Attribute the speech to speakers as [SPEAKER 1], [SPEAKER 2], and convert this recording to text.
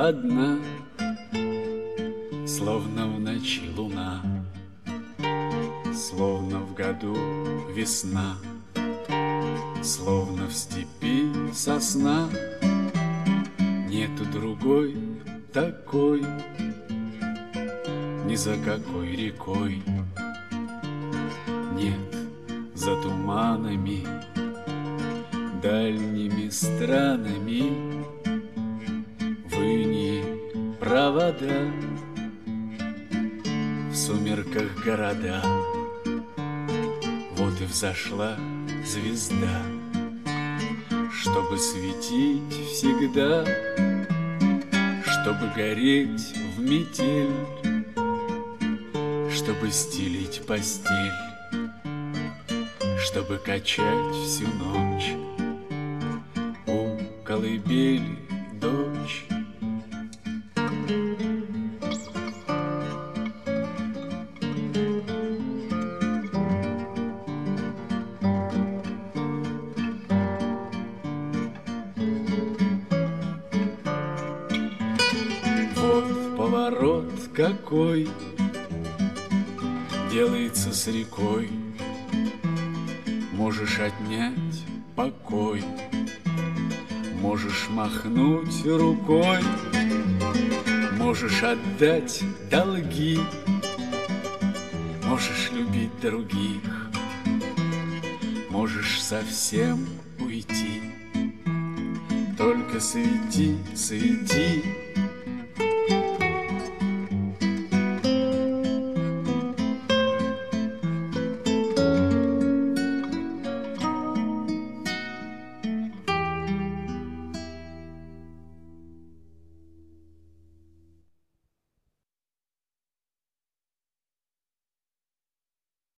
[SPEAKER 1] одна, словно в ночи луна, словно в году весна, словно в степи сосна. Нету другой такой, ни за какой рекой. Нет за туманами, дальними странами, в инии провода, в сумерках города. Вот и взошла звезда, чтобы светить всегда, чтобы гореть в метель, чтобы стелить постель, чтобы качать всю ночь у колыбели дочь. Вот поворот какой делается с рекой. Можешь отнять покой, можешь махнуть рукой, можешь отдать долги, можешь любить других, можешь совсем уйти. Только свети, свети,